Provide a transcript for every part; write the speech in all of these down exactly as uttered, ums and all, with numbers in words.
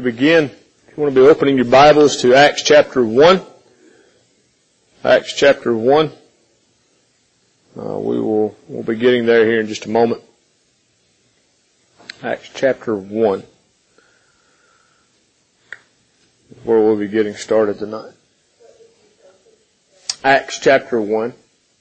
begin, if you want to be opening your Bibles to Acts chapter one. Acts chapter one. Uh, we will we'll be getting there here in just a moment. Acts chapter one. Where we'll be getting started tonight. Acts chapter one.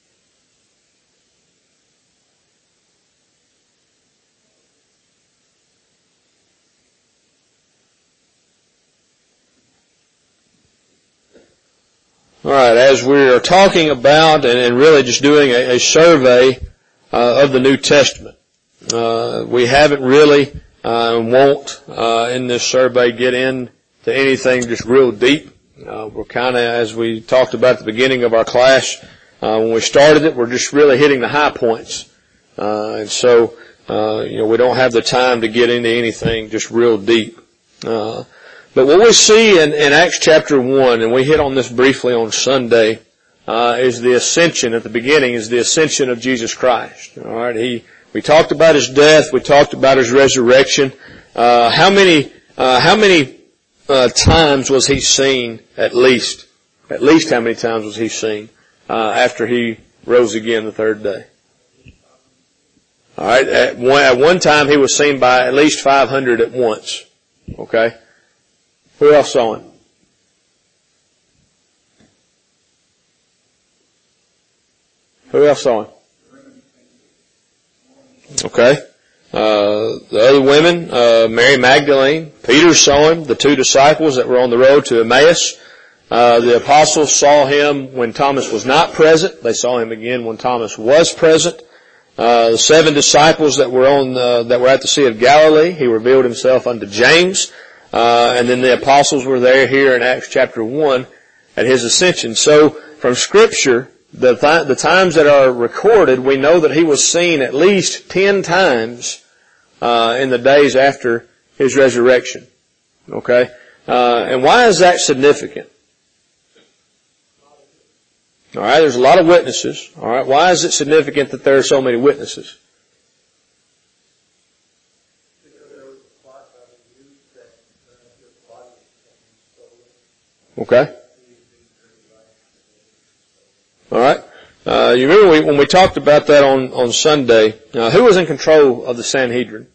All right, as we are talking about and, and really just doing a, a survey uh, of the New Testament, uh, we haven't really uh, won't uh, in this survey get into anything just real deep. Uh, we're kind of, as we talked about at the beginning of our class, uh, when we started it, we're just really hitting the high points, uh, and so uh, you know we don't have the time to get into anything just real deep. Uh, But what we see in, in Acts chapter one, and we hit on this briefly on Sunday, uh, is the ascension. At the beginning is the ascension of Jesus Christ. All right, he we talked about his death, we talked about his resurrection. Uh, how many uh, how many uh, times was he seen? At least, at least how many times was he seen uh, after he rose again the third day? All right, at one, at one time he was seen by at least five hundred at once. Okay. Who else saw him? Who else saw him? Okay. Uh, the other women, uh, Mary Magdalene, Peter saw him, the two disciples that were on the road to Emmaus. Uh, the apostles saw him when Thomas was not present. They saw him again when Thomas was present. Uh, the seven disciples that were on, uh, that were at the Sea of Galilee, he revealed himself unto James. Uh, and then the apostles were there here in Acts chapter one at his ascension. So from Scripture, the, th- the times that are recorded, we know that he was seen at least ten times uh, in the days after his resurrection. Okay? Uh, and why is that significant? All right, there's a lot of witnesses. All right, why is it significant that there are so many witnesses? Okay. All right. Uh, you remember we, when we talked about that on, on Sunday, uh, who was in control of the Sanhedrin?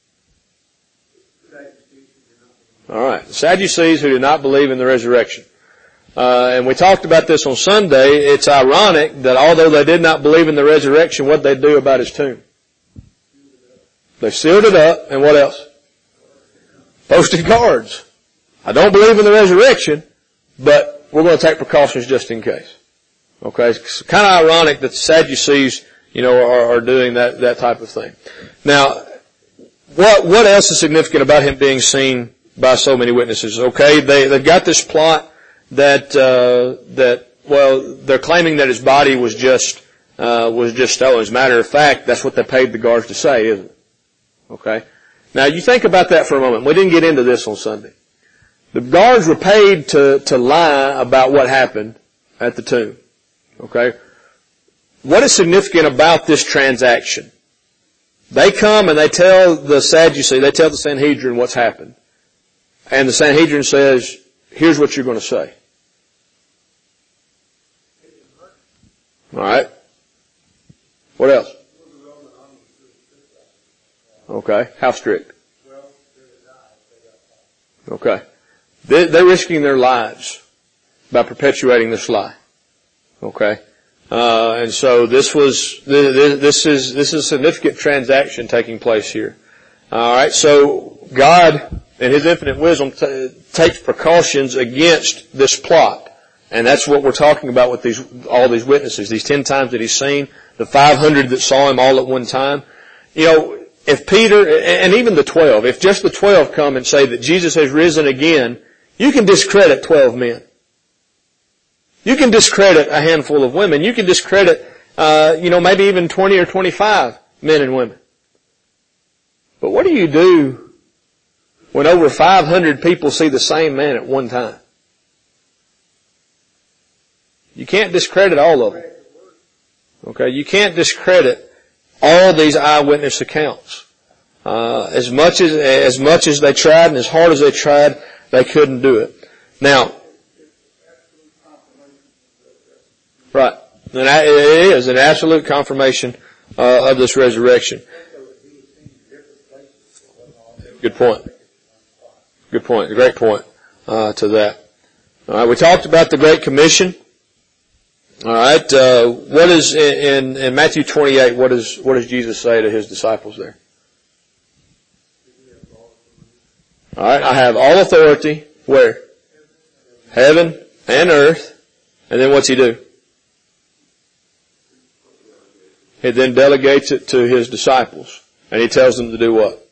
All right. The Sadducees who did not believe in the resurrection. Uh, and we talked about this on Sunday. It's ironic that although they did not believe in the resurrection, what they do about his tomb? They sealed it up, and what else? Posted guards. I don't believe in the resurrection, but we're going to take precautions just in case. Okay? It's kind of ironic that the Sadducees, you know, are, are doing that, that type of thing. Now, what, what else is significant about him being seen by so many witnesses? Okay, they, they've got this plot that, uh, that, well, they're claiming that his body was just, uh, was just stolen. As a matter of fact, that's what they paid the guards to say, isn't it? Okay? Now, you think about that for a moment. We didn't get into this on Sunday. The guards were paid to, to lie about what happened at the tomb. Okay? What is significant about this transaction? They come and they tell the Sadducees, they tell the Sanhedrin what's happened. And the Sanhedrin says, here's what you're going to say. Alright? What else? Okay. How strict? Okay. They're risking their lives by perpetuating this lie. Okay. Uh, and so this was, this is, this is a significant transaction taking place here. Alright, so God, in His infinite wisdom, t- takes precautions against this plot. And that's what we're talking about with these, all these witnesses. These ten times that He's seen, the five hundred that saw Him all at one time. You know, if Peter, and even the twelve, if just the twelve come and say that Jesus has risen again, you can discredit twelve men. You can discredit a handful of women. You can discredit, uh, you know, maybe even twenty or twenty-five men and women. But what do you do when over five hundred people see the same man at one time? You can't discredit all of them. Okay, you can't discredit all these eyewitness accounts. Uh, as much as, as much as they tried and as hard as they tried, they couldn't do it. Now, right. And it is an absolute confirmation uh, of this resurrection. Good point. Good point. A great point uh, to that. All right. We talked about the Great Commission. All right. Uh, what is in, in Matthew twenty-eight? What is what does Jesus say to his disciples there? All right. I have all authority. Where? Heaven and earth. And then what's he do? He then delegates it to his disciples. And he tells them to do what?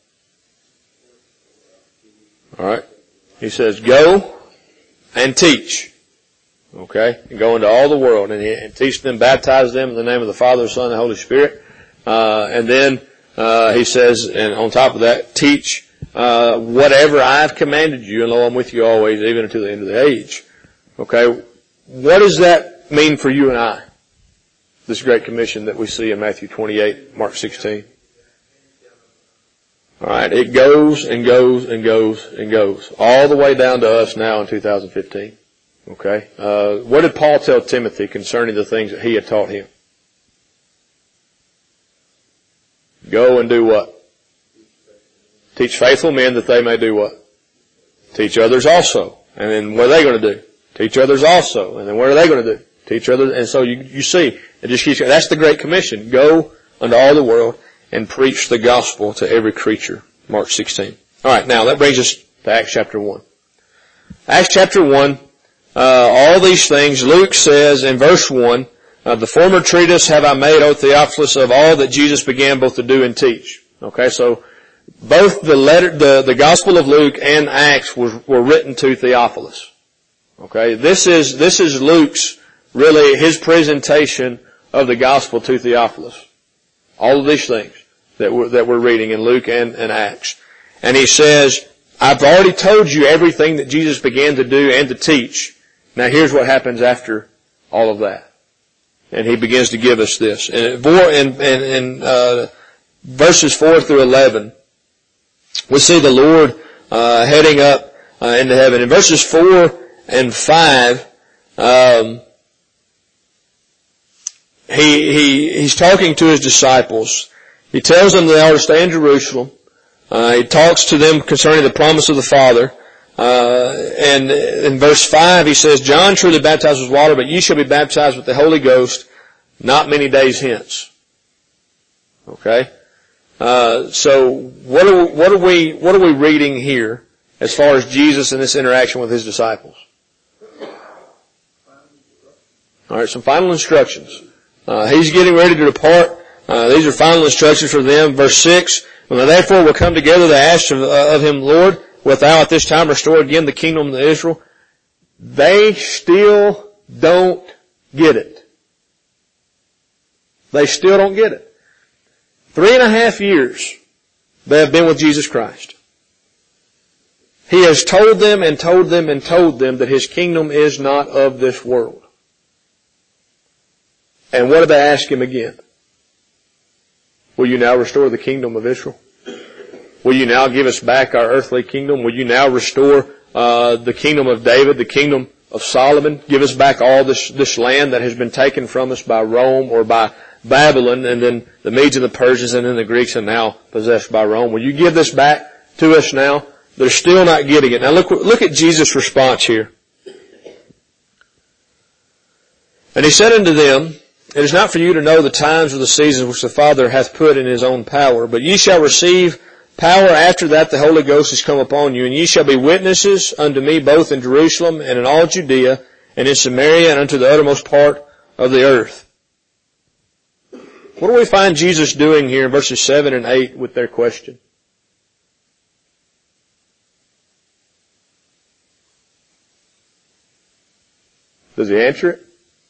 Alright. He says, go and teach. Okay? And go into all the world and, and teach them, baptize them in the name of the Father, the Son, and the Holy Spirit. Uh, and then, uh, he says, and on top of that, teach, uh, whatever I've commanded you, and lo, I'm with you always, even unto the end of the age. Okay? What does that mean for you and I? This Great Commission that we see in Matthew twenty-eight, Mark sixteen. Alright, it goes and goes and goes and goes. All the way down to us now in two thousand fifteen. Okay? Uh, what did Paul tell Timothy concerning the things that he had taught him? Go and do what? Teach faithful men that they may do what? Teach others also. And then what are they going to do? Teach others also. And then what are they going to do? Teach others. And so you, you see, it just keeps, that's the Great Commission. Go unto all the world and preach the gospel to every creature. Mark sixteen. Alright, now that brings us to Acts chapter one. Acts chapter one, uh, all these things, Luke says in verse one, uh, the former treatise have I made, O Theophilus, of all that Jesus began both to do and teach. Okay, so both the letter, the, the Gospel of Luke and Acts was, were written to Theophilus. Okay, this is, this is Luke's, really his presentation of the gospel to Theophilus. All of these things that we're, that we're reading in Luke and, and Acts. And he says, I've already told you everything that Jesus began to do and to teach. Now here's what happens after all of that. And he begins to give us this. And in, in, in uh, verses four through eleven, we see the Lord uh, heading up uh, into heaven. In verses four and five, um, He, he, he's talking to his disciples. He tells them they are to stay in Jerusalem. Uh, he talks to them concerning the promise of the Father. Uh, and in verse five he says, John truly baptized with water, but ye shall be baptized with the Holy Ghost not many days hence. Okay? Uh, so what are, what are we, what are we reading here as far as Jesus and this interaction with his disciples? Alright, some final instructions. Uh, he's getting ready to depart. Uh, these are final instructions for them. Verse six, when they therefore will come together, they asked of, uh, of him, Lord, wilt thou at this time restore again the kingdom of Israel? They still don't get it. They still don't get it. Three and a half years they have been with Jesus Christ. He has told them and told them and told them that his kingdom is not of this world. And what did they ask him again? Will you now restore the kingdom of Israel? Will you now give us back our earthly kingdom? Will you now restore uh, the kingdom of David, the kingdom of Solomon? Give us back all this, this land that has been taken from us by Rome or by Babylon, and then the Medes and the Persians and then the Greeks are now possessed by Rome. Will you give this back to us now? They're still not getting it. Now look, look at Jesus' response here. And he said unto them, it is not for you to know the times or the seasons which the Father hath put in his own power, but ye shall receive power after that the Holy Ghost is come upon you, and ye shall be witnesses unto me both in Jerusalem and in all Judea and in Samaria and unto the uttermost part of the earth. What do we find Jesus doing here in verses seven and eight with their question? Does he answer it?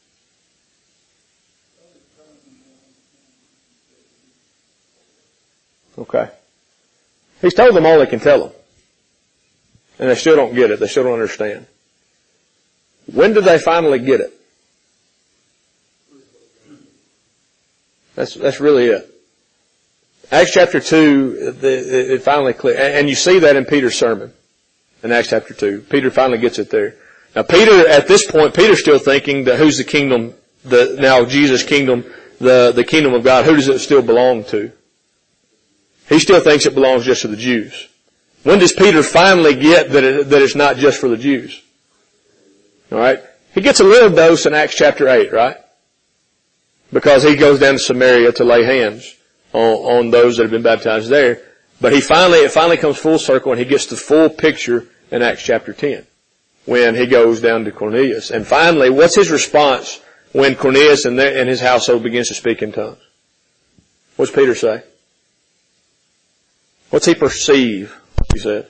Okay. He's told them all they can tell them. And they still don't get it. They still don't understand. When do they finally get it? That's, that's really it. Acts chapter two, it finally clear, and you see that in Peter's sermon in Acts chapter two. Peter finally gets it there. Now Peter, at this point, Peter's still thinking that who's the kingdom, the, now Jesus' kingdom, the, the kingdom of God, who does it still belong to? He still thinks it belongs just to the Jews. When does Peter finally get that it, that it's not just for the Jews? Alright? He gets a little dose in Acts chapter eight, right? Because he goes down to Samaria to lay hands on, on those that have been baptized there. But he finally, it finally comes full circle and he gets the full picture in Acts chapter ten. When he goes down to Cornelius. And finally, what's his response when Cornelius and, their, and his household begins to speak in tongues? What's Peter say? What's he perceive? He said.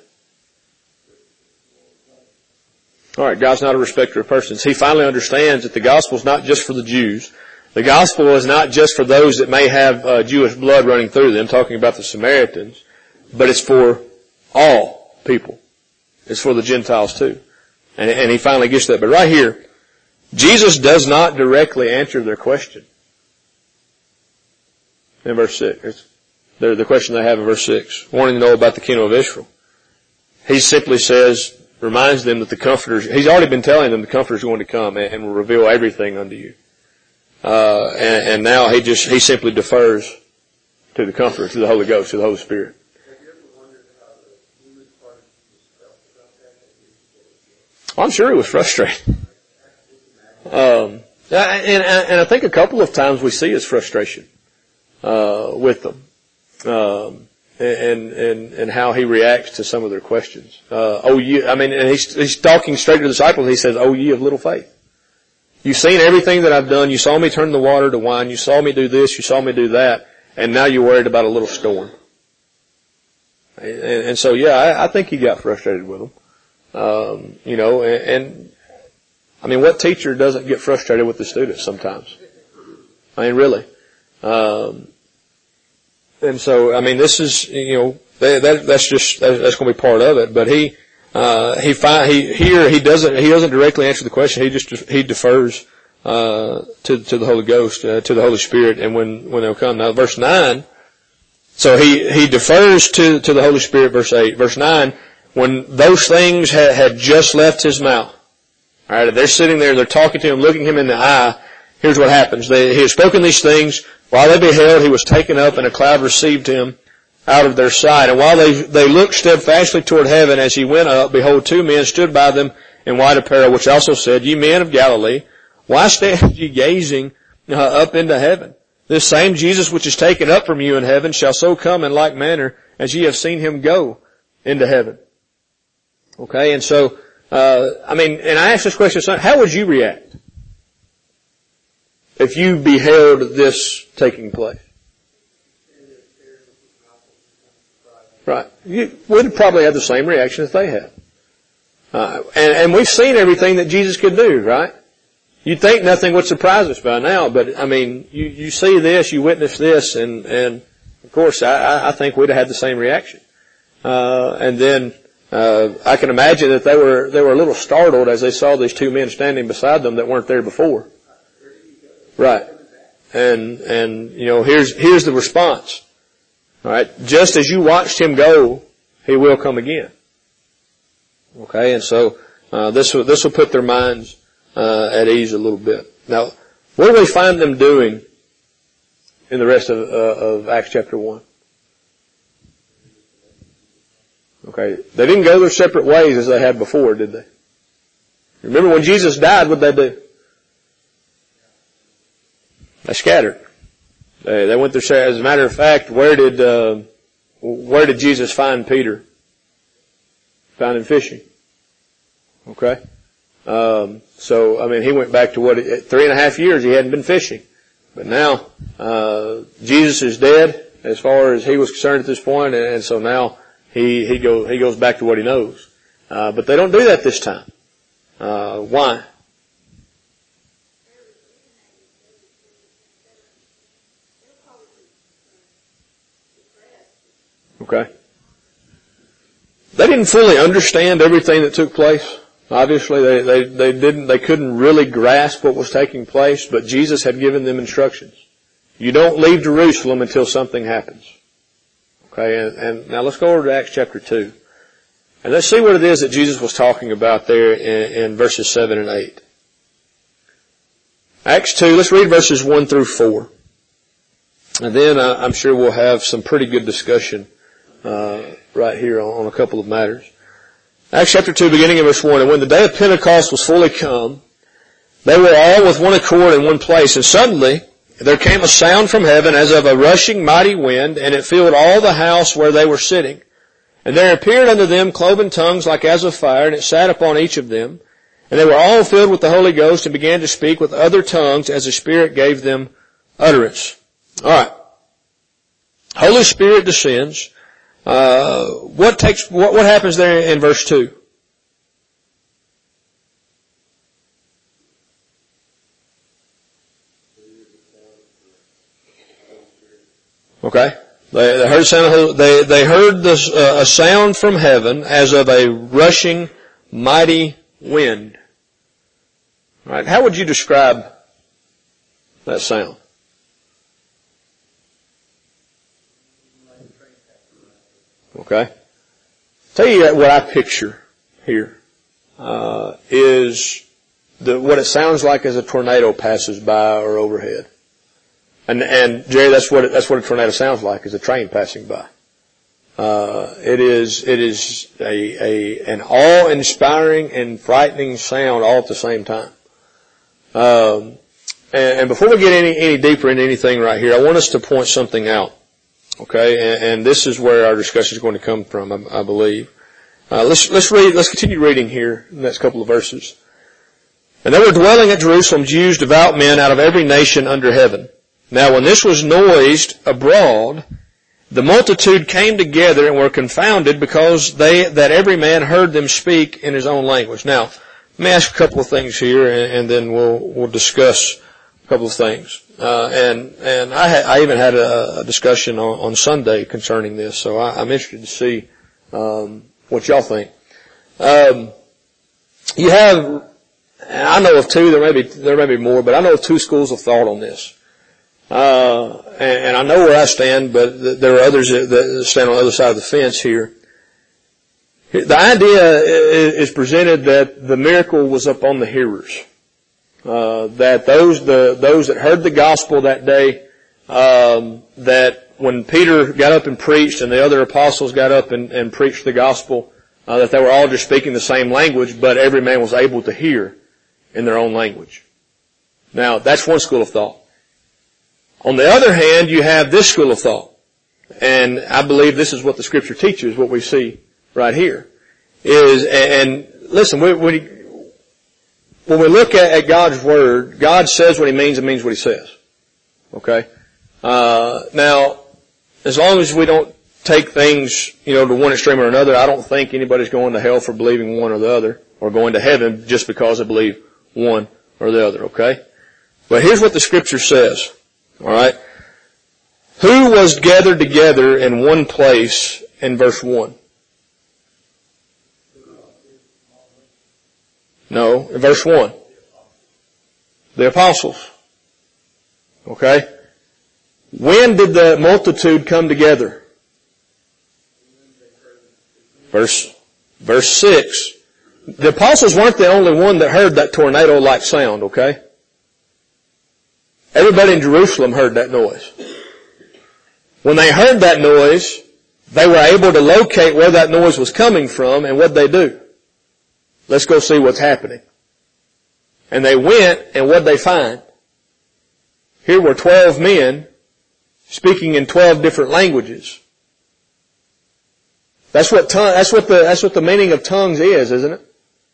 Alright, God's not a respecter of persons. He finally understands that the gospel is not just for the Jews. The gospel is not just for those that may have uh, Jewish blood running through them, talking about the Samaritans, but it's for all people. It's for the Gentiles too. And, and he finally gets that. But right here, Jesus does not directly answer their question. In verse six. It's the, the question they have in verse six. Wanting to know about the kingdom of Israel. He simply says, reminds them that the Comforter, he's already been telling them the Comforter is going to come and, and will reveal everything unto you. Uh, and, and now he just, he simply defers to the Comforter, to the Holy Ghost, to the Holy Spirit. I'm sure he was frustrated. Um, and, and I think a couple of times we see his frustration, uh, with them. Um, and, and, and how he reacts to some of their questions. Uh, oh, you, I mean, and he's, he's talking straight to the disciples. He says, oh, ye of little faith. You've seen everything that I've done. You saw me turn the water to wine. You saw me do this. You saw me do that. And now you're worried about a little storm. And, and so, yeah, I, I think he got frustrated with them. Um, you know, and, and, I mean, what teacher doesn't get frustrated with the students sometimes? I mean, really. Um, and so, I mean, this is, you know, that, that that's just, that, that's going to be part of it. But he, uh, he find, he, here, he doesn't, he doesn't directly answer the question. He just, he defers, uh, to, to the Holy Ghost, uh, to the Holy Spirit. And when, when they'll come. Now, verse nine, so he, he defers to, to the Holy Spirit, verse eight. Verse nine, when those things had, had just left his mouth. Alright, they're sitting there, they're talking to him, looking him in the eye. Here's what happens. They, he had spoken these things. While they beheld, he was taken up, and a cloud received him out of their sight. And while they, they looked steadfastly toward heaven as he went up, behold, two men stood by them in white apparel, which also said, Ye men of Galilee, why stand ye gazing uh, up into heaven? This same Jesus which is taken up from you in heaven shall so come in like manner as ye have seen him go into heaven. Okay, and so, uh, I mean, and I asked this question, son, how would you react if you beheld this taking place? Right. You would probably have the same reaction as they had. Uh, and, and we've seen everything that Jesus could do, right? You'd think nothing would surprise us by now, but I mean, you, you see this, you witness this, and, and of course, I, I think we'd have had the same reaction. Uh, and then, Uh, I can imagine that they were, they were a little startled as they saw these two men standing beside them that weren't there before. Right. And, and, you know, here's, here's the response. Alright. Just as you watched him go, he will come again. Okay. And so, uh, this will, this will put their minds, uh, at ease a little bit. Now, what do we find them doing in the rest of, uh, of Acts chapter one? Okay, they didn't go their separate ways as they had before, did they? Remember when Jesus died, what did they do? They scattered. They, they went their, as a matter of fact, where did, uh, where did Jesus find Peter? Found him fishing. Okay? Um, so, I mean, he went back to what, three and a half years he hadn't been fishing. But now, uh, Jesus is dead as far as he was concerned at this point, and, and so now, He, he goes, he goes back to what he knows. Uh, but they don't do that this time. Uh, why? Okay. They didn't fully understand everything that took place. Obviously, they, they, they didn't, they couldn't really grasp what was taking place, but Jesus had given them instructions. You don't leave Jerusalem until something happens. Okay, and, and now let's go over to Acts chapter two. And let's see what it is that Jesus was talking about there in, in verses seven and eight. Acts two, let's read verses one through four. And then uh, I'm sure we'll have some pretty good discussion uh, right here on, on a couple of matters. Acts chapter two, beginning in verse one. And when the day of Pentecost was fully come, they were all with one accord in one place. And suddenly there came a sound from heaven as of a rushing mighty wind, and it filled all the house where they were sitting. And there appeared unto them cloven tongues like as of fire, and it sat upon each of them. And they were all filled with the Holy Ghost and began to speak with other tongues as the Spirit gave them utterance. Alright. Holy Spirit descends. Uh, what takes, what, what happens there in verse two? Okay. They, they heard sound, they, they heard this, uh, a sound from heaven as of a rushing mighty wind. All right. How would you describe that sound? Okay. Tell you what I picture here, uh, is the, what it sounds like as a tornado passes by or overhead. And, and Jerry, that's what it, that's what a tornado sounds like, is a train passing by. Uh, it is, it is a, a, an awe-inspiring and frightening sound all at the same time. Um, and, and before we get any, any deeper into anything right here, I want us to point something out. Okay, and, and this is where our discussion is going to come from, I, I believe. Uh, let's, let's read, let's continue reading here in the next couple of verses. And there were dwelling at Jerusalem Jews, devout men out of every nation under heaven. Now when this was noised abroad, the multitude came together and were confounded because they, that every man heard them speak in his own language. Now, let me ask a couple of things here and, and then we'll, we'll discuss a couple of things. Uh, and, and I, ha- I even had a, a discussion on, on Sunday concerning this, so I, I'm interested to see, um, what y'all think. Um, you have, I know of two, there may be, there may be more, but I know of two schools of thought on this. Uh, and, and I know where I stand, but th- there are others that, that stand on the other side of the fence here. The idea is presented that the miracle was upon the hearers. Uh, that those, the, those that heard the gospel that day, um, that when Peter got up and preached and the other apostles got up and, and preached the gospel, uh, that they were all just speaking the same language, but every man was able to hear in their own language. Now, that's one school of thought. On the other hand, you have this school of thought. And I believe this is what the scripture teaches, what we see right here. Is, and listen, we, we, when we look at, at God's Word, God says what He means and means what He says. Okay? Uh, now, as long as we don't take things, you know, to one extreme or another, I don't think anybody's going to hell for believing one or the other, or going to heaven just because they believe one or the other, okay? But here's what the scripture says. Alright? Who was gathered together in one place in verse one? No, in verse one. The apostles. Okay? When did the multitude come together? Verse, verse six. The apostles weren't the only one that heard that tornado-like sound, okay? Everybody in Jerusalem heard that noise. When they heard that noise, they were able to locate where that noise was coming from, and what'd they do? Let's go see what's happening. And they went, and what'd they find? Here were twelve men speaking in twelve different languages. That's what tongue, that's what the, that's what the meaning of tongues is, isn't it?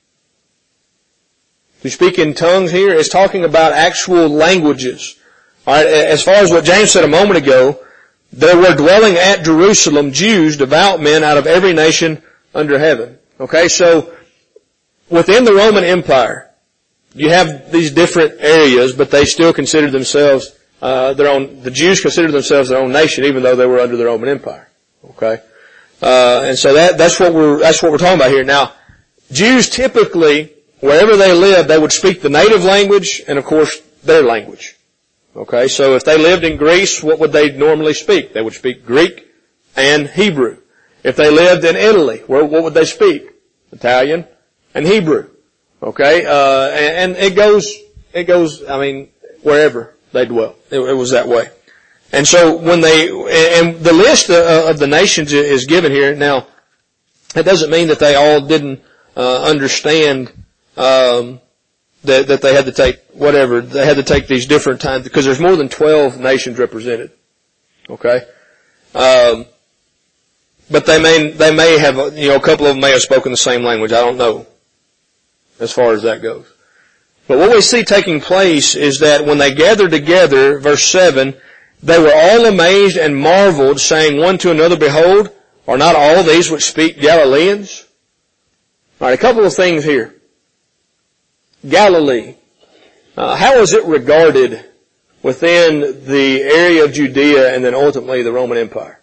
To speak in tongues here is talking about actual languages. Alright, as far as what James said a moment ago, there were dwelling at Jerusalem Jews, devout men out of every nation under heaven. Okay, so within the Roman Empire, you have these different areas, but they still considered themselves, uh, their own, the Jews considered themselves their own nation, even though they were under the Roman Empire. Okay? Uh, and so that, that's what we're, that's what we're talking about here. Now, Jews typically, wherever they lived, they would speak the native language and, of course, their language. Okay, so if they lived in Greece, what would they normally speak? They would speak Greek and Hebrew. If they lived in Italy, where, what would they speak? Italian and Hebrew. Okay, uh, and, and it goes, it goes, I mean, wherever they dwell. It, it was that way. And so when they, and the list of the nations is given here. Now, that doesn't mean that they all didn't uh, understand um, that, that they had to take whatever, they had to take these different times, because there's more than twelve nations represented. Okay? Um, but they may, they may have, you know, a couple of them may have spoken the same language. I don't know as far as that goes. But what we see taking place is that when they gathered together, verse seven, they were all amazed and marveled, saying one to another, Behold, are not all these which speak Galileans? All right, a couple of things here. Galilee. Uh, how is it regarded within the area of Judea and then ultimately the Roman Empire?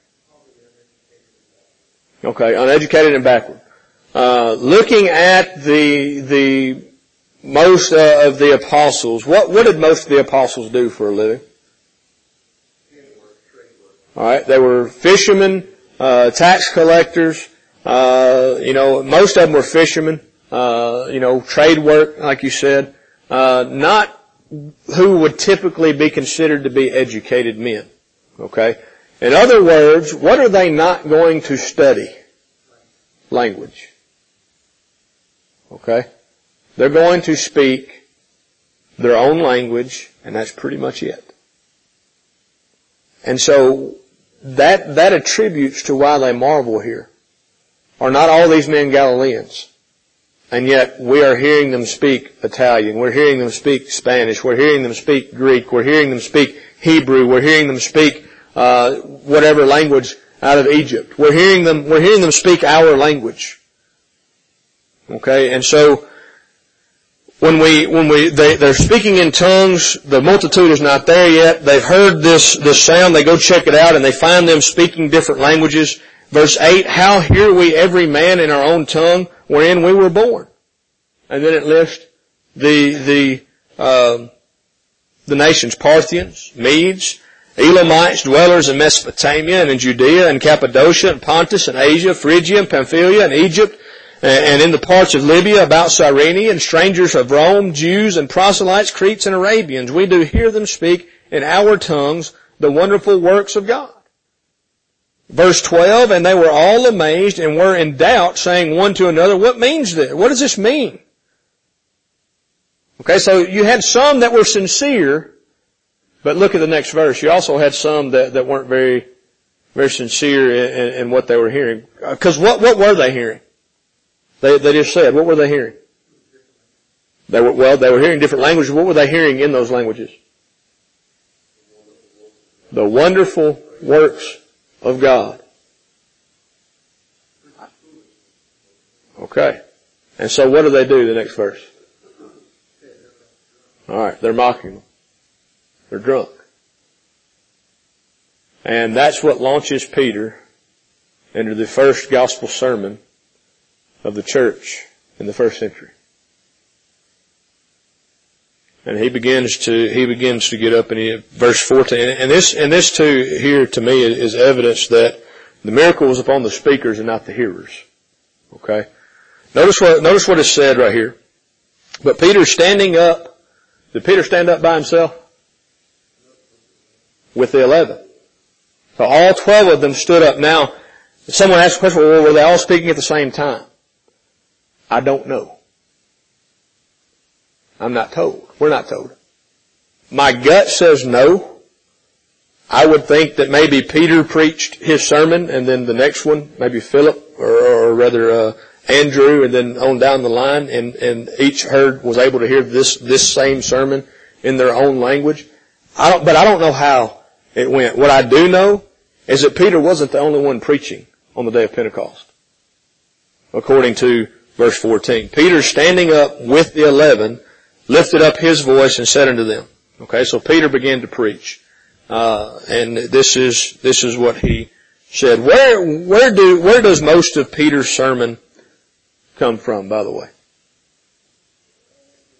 Okay, uneducated and backward. Uh, looking at the the most uh, of the apostles, what what did most of the apostles do for a living? All right, they were fishermen, uh, tax collectors. Uh, you know, most of them were fishermen. Uh, you know, trade work, like you said. Uh, not who would typically be considered to be educated men. Okay? In other words, what are they not going to study? Language. Okay? They're going to speak their own language, and that's pretty much it. And so, that, that attributes to why they marvel here. Are not all these men Galileans? And yet we are hearing them speak Italian. We're hearing them speak Spanish. We're hearing them speak Greek. We're hearing them speak Hebrew. We're hearing them speak uh whatever language out of Egypt. We're hearing them. We're hearing them speak our language. Okay, and so when we when we they, they're speaking in tongues, the multitude is not there yet. They've heard this this sound. They go check it out, and they find them speaking different languages. Verse eight, how hear we every man in our own tongue wherein we were born? And then it lists the, the, uh, the nations, Parthians, Medes, Elamites, dwellers in Mesopotamia and in Judea and Cappadocia and Pontus and Asia, Phrygia and Pamphylia and Egypt and in the parts of Libya about Cyrene, and strangers of Rome, Jews and proselytes, Cretes and Arabians. We do hear them speak in our tongues the wonderful works of God. Verse twelve, and they were all amazed and were in doubt, saying one to another, what means this? What does this mean? Okay, so you had some that were sincere, but look at the next verse. You also had some that, that weren't very, very sincere in, in, in what they were hearing. Because what, what were they hearing? They, they just said, what were they hearing? They were, well, they were hearing different languages. What were they hearing in those languages? The wonderful works of God. Okay. And so what do they do the next verse? Alright, they're mocking them. They're drunk. And that's what launches Peter into the first gospel sermon of the church in the first century. And he begins to, he begins to get up, and he, verse fourteen, and this, and this too here to me is evidence that the miracle was upon the speakers and not the hearers. Okay? Notice what, notice what is said right here. But Peter standing up, did Peter stand up by himself? With the eleven. So all twelve of them stood up. Now, someone asked the question, well, were they all speaking at the same time? I don't know. I'm not told. We're not told. My gut says no. I would think that maybe Peter preached his sermon, and then the next one, maybe Philip, or, or rather uh, Andrew, and then on down the line, and, and each heard, was able to hear this, this same sermon in their own language. I don't, but I don't know how it went. What I do know is that Peter wasn't the only one preaching on the day of Pentecost, according to verse fourteen. Peter standing up with the eleven lifted up his voice and said unto them. Okay, so Peter began to preach. Uh, and this is, this is what he said. Where, where do, where does most of Peter's sermon come from, by the way?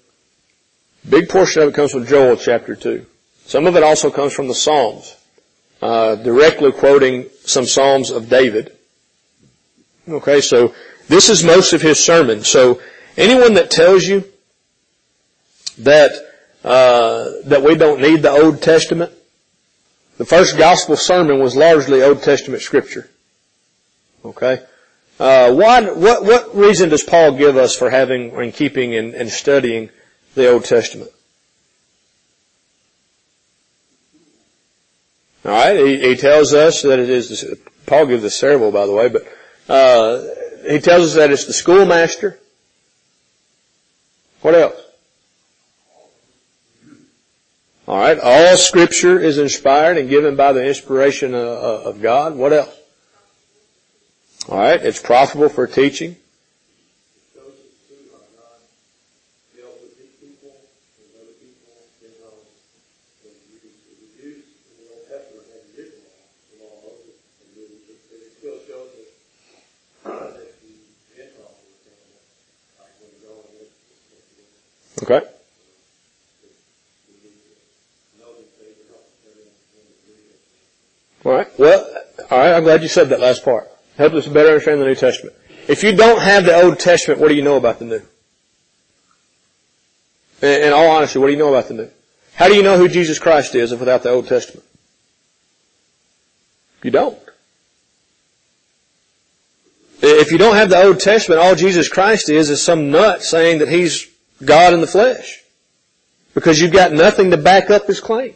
Big portion of it comes from Joel chapter two. Some of it also comes from the Psalms. uh, directly quoting some Psalms of David. Okay, so this is most of his sermon. So anyone that tells you that uh, that we don't need the Old Testament, the first gospel sermon was largely Old Testament scripture. Okay, uh, why? What? What reason does Paul give us for having and keeping and, and studying the Old Testament? All right, he, he tells us that it is. Paul gives us several, by the way, but uh, he tells us that it's the schoolmaster. What else? All right, all Scripture is inspired and given by the inspiration of, of God. What else? All right, it's profitable for teaching. Okay. All right. Well, all right. I'm glad you said that last part. Helps us better understand the New Testament. If you don't have the Old Testament, what do you know about the New? In, in all honesty, what do you know about the New? How do you know who Jesus Christ is if without the Old Testament? You don't. If you don't have the Old Testament, all Jesus Christ is is some nut saying that He's God in the flesh. Because you've got nothing to back up His claims.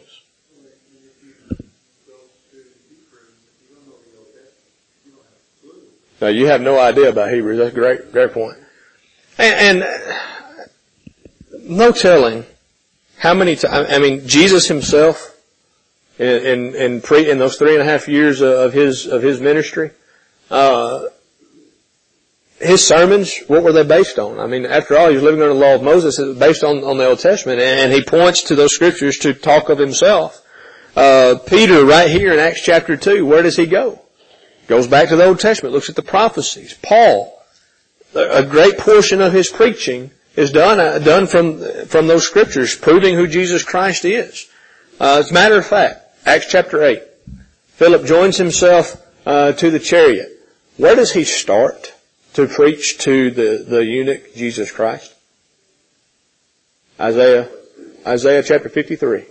Now, you have no idea about Hebrews. That's a great, great point. And, and no telling how many times, I mean, Jesus Himself, in, in, in, pre, in those three and a half years of His, of His ministry, uh, His sermons, what were they based on? I mean, after all, He was living under the law of Moses. It was based on, on the Old Testament. And He points to those scriptures to talk of Himself. Uh, Peter, right here in Acts chapter two, where does he go? Goes back to the Old Testament, looks at the prophecies. Paul, a great portion of his preaching is done, uh, done from, from those scriptures, proving who Jesus Christ is. Uh, as a matter of fact, Acts chapter eight, Philip joins himself, uh, to the chariot. Where does he start to preach to the, the eunuch, Jesus Christ? Isaiah, Isaiah chapter fifty-three.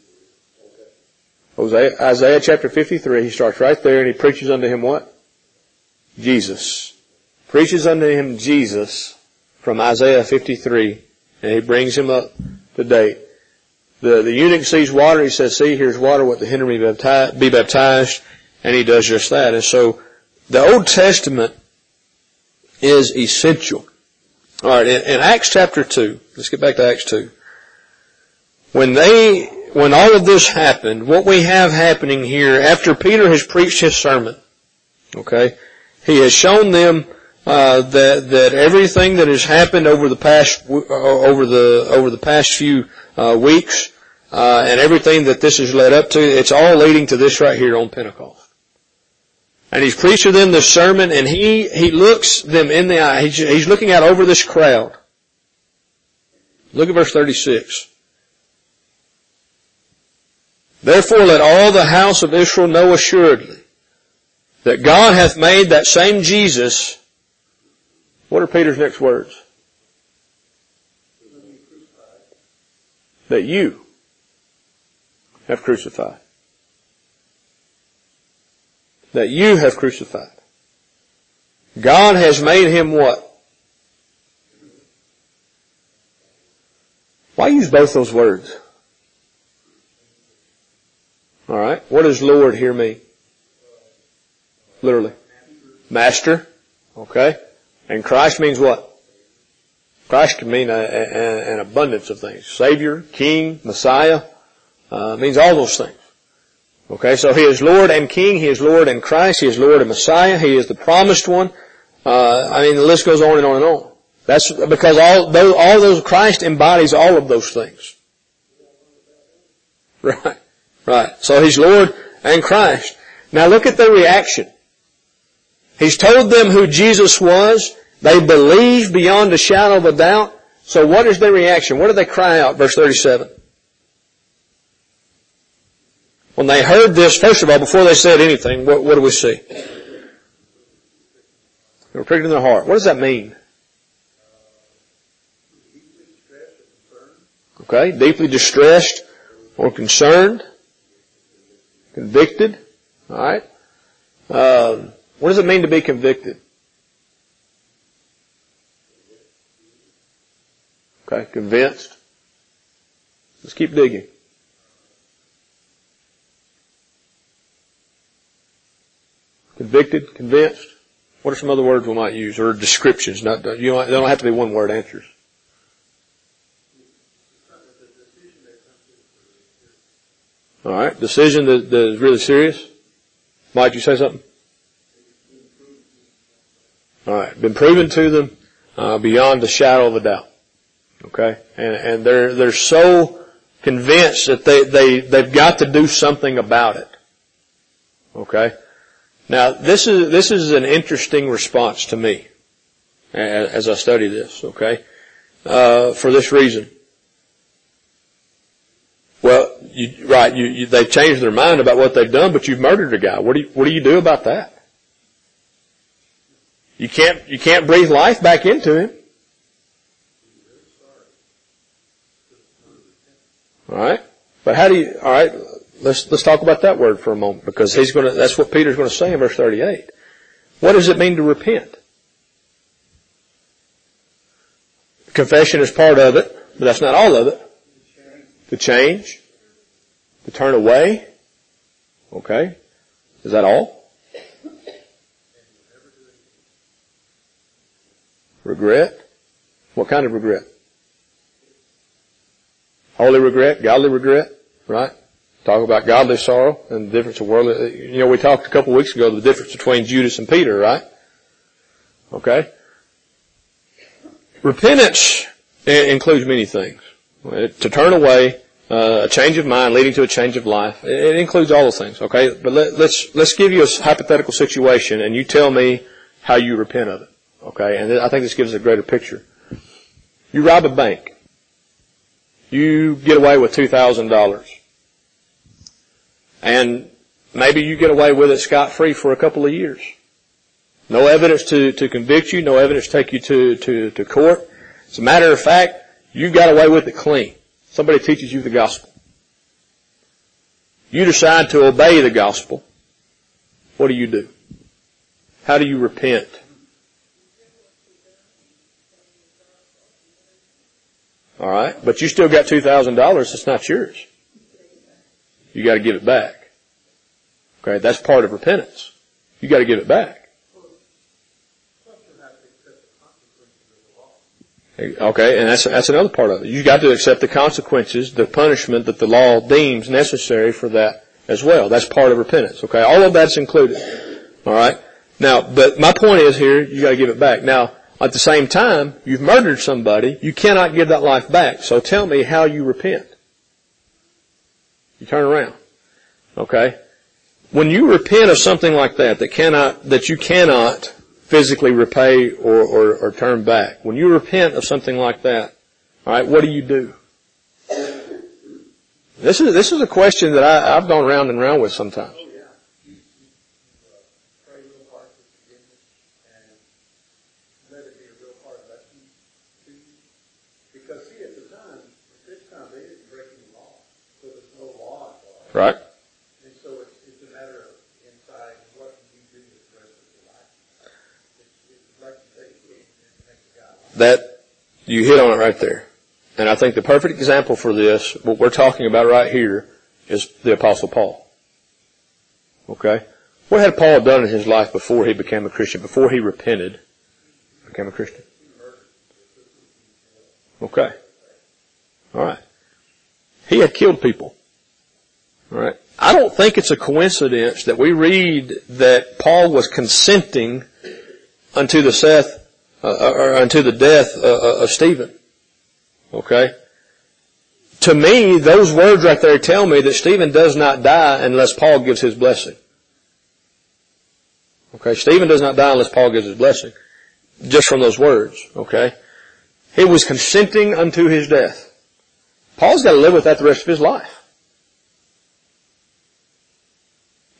Isaiah, Isaiah chapter fifty-three, he starts right there and he preaches unto him what? Jesus. Preaches unto him Jesus from Isaiah fifty-three, and he brings him up to date. The, the eunuch sees water, he says, see, here's water, what to hinder me baptize, be baptized, and he does just that. And so, the Old Testament is essential. Alright, in, in Acts chapter two, let's get back to Acts two. When they, when all of this happened, what we have happening here, after Peter has preached his sermon, okay, he has shown them uh, that that everything that has happened over the past uh, over the over the past few uh, weeks uh, and everything that this has led up to, it's all leading to this right here on Pentecost. And he's preached to them this sermon, and he he looks them in the eye. He's, he's looking out over this crowd. Look at verse thirty-six. Therefore let all the house of Israel know assuredly that God hath made that same Jesus. What are Peter's next words? That you have crucified. That you have crucified. God has made him what? Why use both those words? Alright, what does Lord here mean? Literally. Master. Okay. And Christ means what? Christ can mean a, a, an abundance of things. Savior, King, Messiah, uh, means all those things. Okay, so He is Lord and King, He is Lord and Christ, He is Lord and Messiah, He is the promised one. Uh, I mean, the list goes on and on and on. That's because all those, all those, Christ embodies all of those things. Right. Right. So He's Lord and Christ. Now look at their reaction. He's told them who Jesus was. They believe beyond a shadow of a doubt. So what is their reaction? What do they cry out? Verse thirty-seven. When they heard this, first of all, before they said anything, what, what do we see? They were pricked in their heart. What does that mean? Okay, deeply distressed or concerned, convicted. All right. Um, what does it mean to be convicted? Okay, convinced. Let's keep digging. Convicted, convinced. What are some other words we might use, or descriptions? Not you don't, they don't have to be one word answers. All right, decision that, that is really serious. Mike, you say something? All right, been proven to them uh, beyond a shadow of a doubt. Okay, and and they're they're so convinced that they they they've got to do something about it. Okay. Now, this is, this is an interesting response to me as, as I study this, okay? Uh, for this reason. Well, you, right, you, you, they've changed their mind about what they've done, but you've murdered a guy. What do you, what do you do about that? You can't, you can't breathe life back into him. Alright? But how do you, alright, Let's, let's talk about that word for a moment, because he's going to, that's what Peter's going to say in verse thirty-eight. What does it mean to repent? Confession is part of it, but that's not all of it. To change. To turn away. Okay. Is that all? Regret. What kind of regret? Holy regret, godly regret, right? Talk about godly sorrow and the difference of worldly. You know, we talked a couple of weeks ago the difference between Judas and Peter, right? Okay. Repentance includes many things. To turn away, uh, a change of mind leading to a change of life. It includes all those things, okay? But let, let's, let's give you a hypothetical situation and you tell me how you repent of it, okay? And I think this gives a greater picture. You rob a bank. You get away with two thousand dollars. And maybe you get away with it scot-free for a couple of years. No evidence to, to convict you, no evidence to take you to, to, to court. As a matter of fact, you got away with it clean. Somebody teaches you the gospel. You decide to obey the gospel. What do you do? How do you repent? All right, but you still got two thousand dollars that's not yours. You got to give it back. Okay, that's part of repentance. You got to give it back. Okay, and that's that's another part of it. You got to accept the consequences, the punishment that the law deems necessary for that as well. That's part of repentance. Okay, all of that's included. All right. Now, but my point is here, you got to give it back. Now, at the same time, you've murdered somebody. You cannot give that life back. So tell me how you repent. You turn around. Okay? When you repent of something like that, that cannot, that you cannot physically repay or, or, or turn back, when you repent of something like that, alright, what do you do? This is, this is a question that I, I've gone round and round with sometimes. Right? And so it's, it's a matter of inside what you do with the rest of your life. It's, it's like you say, it makes God. That, you hit on it right there. And I think the perfect example for this, what we're talking about right here, is the Apostle Paul. Okay? What had Paul done in his life before he became a Christian, before he repented, became a Christian? Okay. Alright. He had killed people. All right. I don't think it's a coincidence that we read that Paul was consenting unto the Seth, uh, or unto the death uh, of Stephen. Okay. To me, those words right there tell me that Stephen does not die unless Paul gives his blessing. Okay. Stephen does not die unless Paul gives his blessing. Just from those words. Okay. He was consenting unto his death. Paul's got to live with that the rest of his life.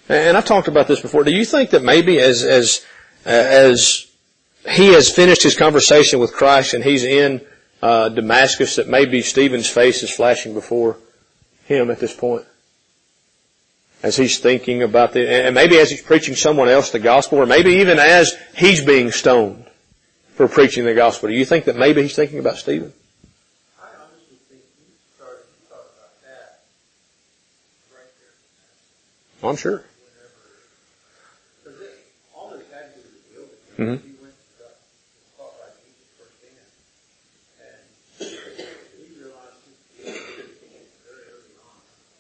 And I've talked about this before. Do you think that maybe as, as, as he has finished his conversation with Christ and he's in uh, Damascus, that maybe Stephen's face is flashing before him at this point? As he's thinking about the, and maybe as he's preaching someone else the gospel, or maybe even as he's being stoned for preaching the gospel. Do you think that maybe he's thinking about Stephen? I honestly think you started to talk about that right there. I'm sure. Because all this had to do with the building. Mm-hmm. He went to the spotlight Jesus firsthand. And he realized he was very early on.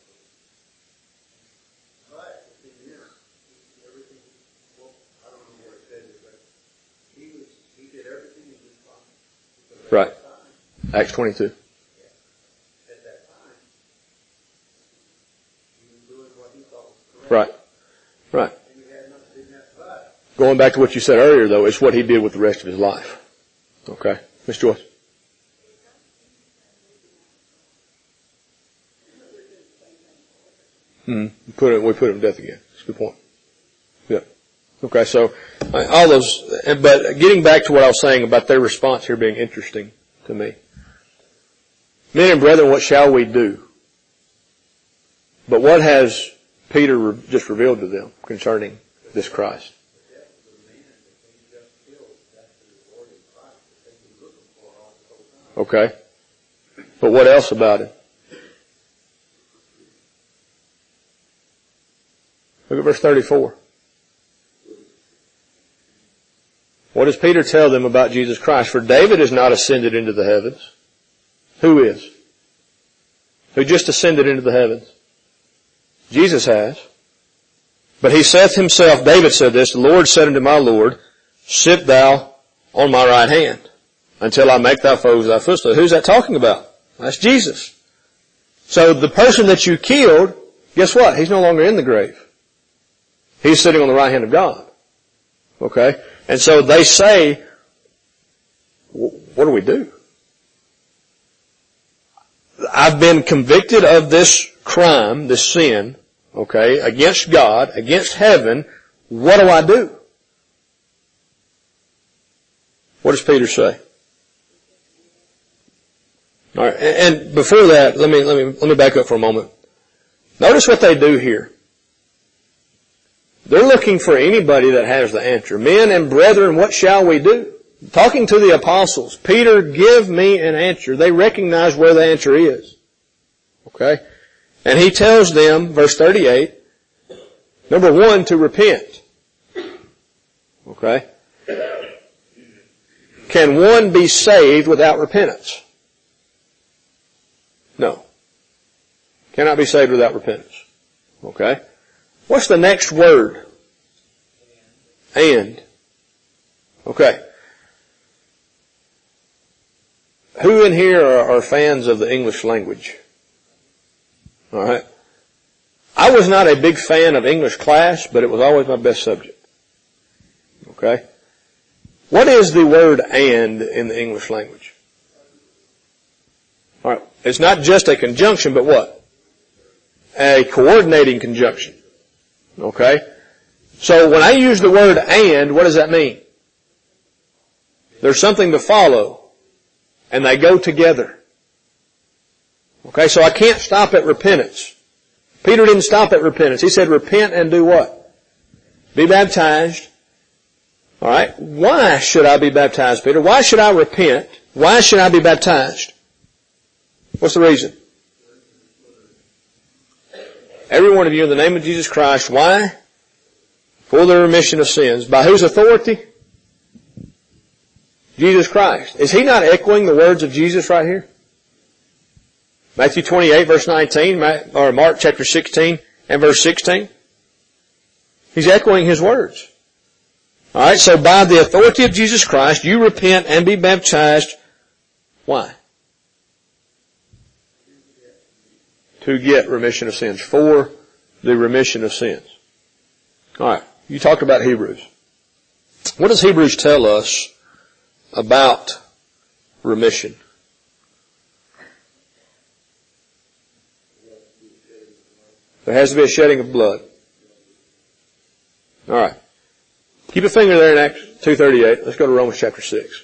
But in there, everything, well, I don't know where it said it, but he was, he did everything in his time. Right. Acts twenty-two. At that time, he was doing what he thought was correct. Right. Right. And he had nothing to do that, but Going back to what you said earlier, though, it's what he did with the rest of his life. Okay. Miss Joyce? Hmm. We put it, we put him to death again. That's a good point. Yeah. Okay, so uh, all those, but getting back to what I was saying about their response here being interesting to me. Men and brethren, what shall we do? But what has Peter re- just revealed to them concerning this Christ? Okay. But what else about him? Look at verse thirty-four. What does Peter tell them about Jesus Christ? For David is not ascended into the heavens. Who is? Who just ascended into the heavens? Jesus has. But he saith himself, David said this, the Lord said unto my Lord, sit thou on my right hand, until I make thy foes thy footstool. Who's that talking about? That's Jesus. So the person that you killed, guess what? He's no longer in the grave. He's sitting on the right hand of God. Okay? And so they say, what do we do? I've been convicted of this crime, this sin, okay, against God, against heaven. What do I do? What does Peter say? All right, and before that, let me let me let me back up for a moment. Notice what they do here. They're looking for anybody that has the answer. Men and brethren, what shall we do? Talking to the apostles, Peter, give me an answer. They recognize where the answer is. Okay? And he tells them, verse thirty-eight, number one, to repent. Okay? Can one be saved without repentance? No. Cannot be saved without repentance. Okay? What's the next word? And. Okay. Who in here are, are fans of the English language? Alright. I was not a big fan of English class, but it was always my best subject. Okay? What is the word and in the English language? Alright. It's not just a conjunction, but what? A coordinating conjunction. Okay? So when I use the word and, what does that mean? There's something to follow. And they go together. Okay, so I can't stop at repentance. Peter didn't stop at repentance. He said repent and do what? Be baptized. Alright, why should I be baptized, Peter? Why should I repent? Why should I be baptized? What's the reason? Every one of you in the name of Jesus Christ. Why? For the remission of sins. By whose authority? Jesus Christ. Is he not echoing the words of Jesus right here? Matthew twenty-eight verse nineteen, or Mark chapter sixteen and verse sixteen. He's echoing his words. Alright, so by the authority of Jesus Christ, you repent and be baptized. Why? To get remission of sins. For the remission of sins. Alright, you talked about Hebrews. What does Hebrews tell us about remission? There has to be a shedding of blood. All right. Keep a finger there in Acts two thirty-eight. Let's go to Romans chapter six.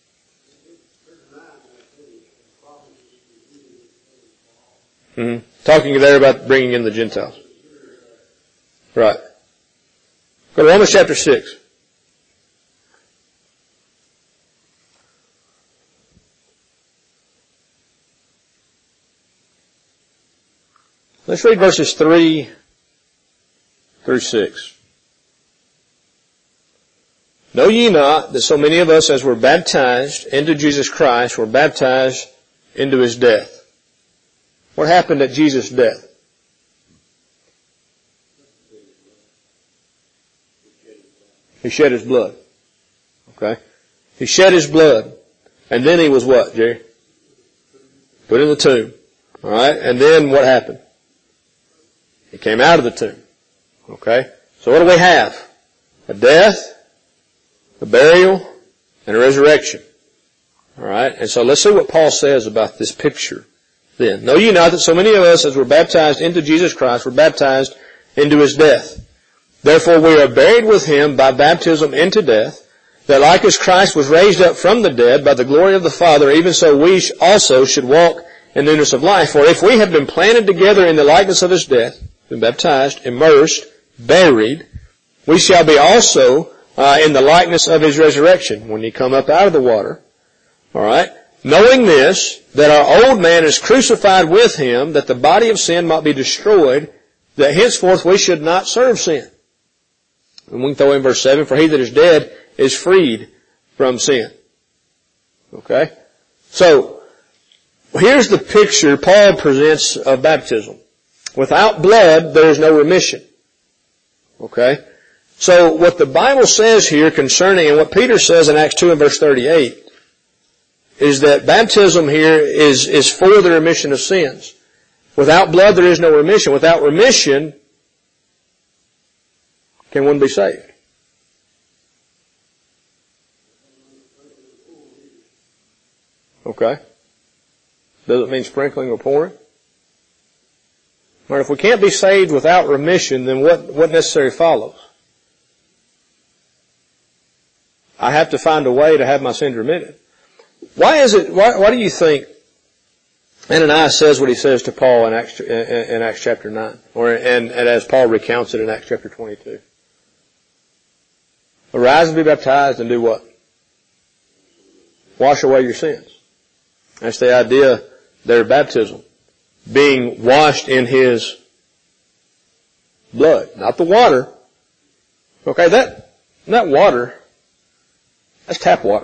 Mm-hmm. Talking there about bringing in the Gentiles. Right. Go to Romans chapter six. Let's read verses three through six. Know ye not that so many of us as were baptized into Jesus Christ were baptized into His death? What happened at Jesus' death? He shed His blood. Okay? He shed His blood. And then He was what, Jerry? Put in the tomb. Alright? And then what happened? He came out of the tomb. Okay? So what do we have? A death, a burial, and a resurrection. Alright? And so let's see what Paul says about this picture then. Know ye not that so many of us as were baptized into Jesus Christ were baptized into His death? Therefore we are buried with Him by baptism into death, that like as Christ was raised up from the dead by the glory of the Father, even so we also should walk in newness of life. For if we have been planted together in the likeness of His death, been baptized, immersed, buried, we shall be also uh, in the likeness of His resurrection when He come up out of the water. All right? Knowing this, that our old man is crucified with Him, that the body of sin might be destroyed, that henceforth we should not serve sin. And we can throw in verse seven, for he that is dead is freed from sin. Okay? So, here's the picture Paul presents of baptism. Without blood, there is no remission. Okay? So, what the Bible says here concerning, and what Peter says in Acts two and verse thirty-eight, is that baptism here is, is for the remission of sins. Without blood, there is no remission. Without remission, can one be saved? Okay. Does it mean sprinkling or pouring? All right, if we can't be saved without remission, then what, what necessarily follows? I have to find a way to have my sins remitted. Why is it, why, why do you think Ananias says what he says to Paul in Acts, in, in Acts chapter nine? Or, and, and as Paul recounts it in Acts chapter twenty-two. Arise and be baptized and do what? Wash away your sins. That's the idea there of baptism. Being washed in His blood. Not the water. Okay, that, that water, that's tap water.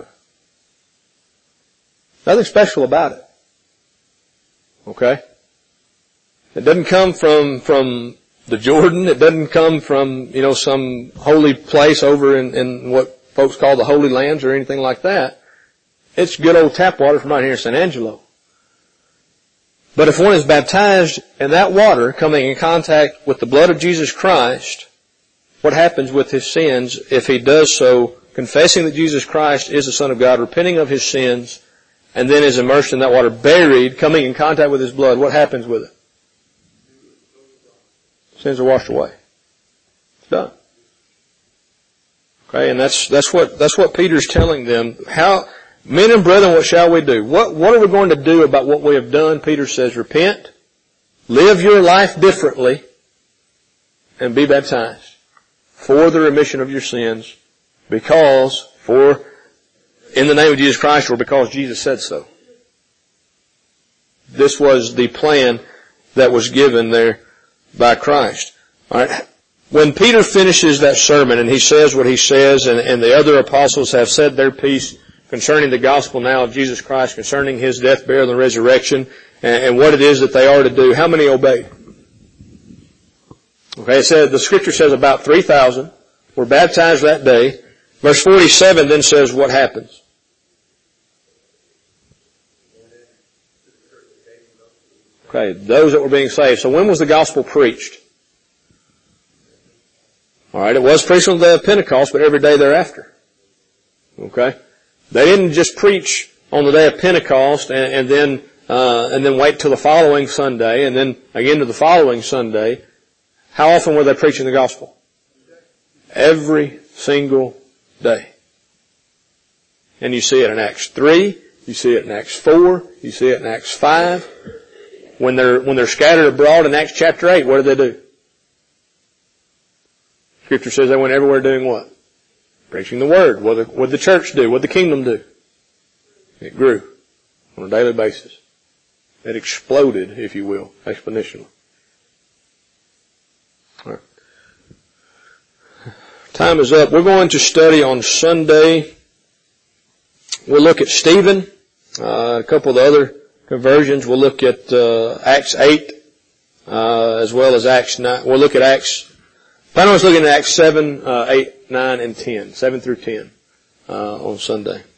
Nothing special about it. Okay? It doesn't come from, from the Jordan. It doesn't come from, you know, some holy place over in, in what folks call the Holy Lands or anything like that. It's good old tap water from out here in San Angelo. But if one is baptized in that water coming in contact with the blood of Jesus Christ, what happens with his sins if he does so, confessing that Jesus Christ is the Son of God, repenting of his sins, and then is immersed in that water, buried, coming in contact with His blood, what happens with it? Sins are washed away. It's done. Okay, and that's, that's what, that's what Peter's telling them. How, men and brethren, what shall we do? What, what are we going to do about what we have done? Peter says, repent, live your life differently, and be baptized for the remission of your sins, because, for, in the name of Jesus Christ, or because Jesus said so. This was the plan that was given there by Christ. All right. When Peter finishes that sermon and he says what he says, and, and the other apostles have said their piece concerning the gospel now of Jesus Christ, concerning His death, burial, and resurrection, and, and what it is that they are to do, how many obeyed? Okay, it said, the scripture says about three thousand were baptized that day. Verse forty-seven then says what happens. Okay, those that were being saved. So when was the gospel preached? Alright, it was preached on the day of Pentecost, but every day thereafter. Okay? They didn't just preach on the day of Pentecost and, and then, uh, and then wait till the following Sunday and then again to the following Sunday. How often were they preaching the gospel? Every single day. And you see it in Acts three, you see it in Acts four, you see it in Acts five. When they're, when they're scattered abroad in Acts chapter eight, what did they do? Scripture says they went everywhere doing what? Preaching the Word. What did the, what did the church do? What did the kingdom do? It grew on a daily basis. It exploded, if you will, exponentially. All right. Time is up. We're going to study on Sunday. We'll look at Stephen, uh, a couple of the other conversions. We'll look at uh, Acts eight, uh, as well as Acts nine. We'll look at Acts. Plan on us looking at Acts seven, uh, eight, nine, and ten, seven through ten uh, on Sunday.